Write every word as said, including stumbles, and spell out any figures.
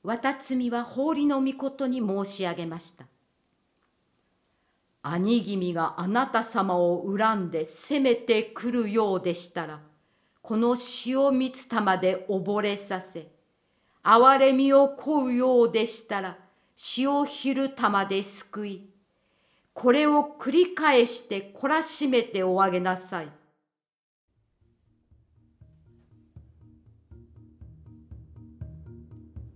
綿摘は法理の御事に申し上げました。兄君があなた様を恨んで攻めてくるようでしたら、この塩蜜玉で溺れさせ、憐れみを請うようでしたら、塩昼玉で救い、これを繰り返して懲らしめておあげなさい。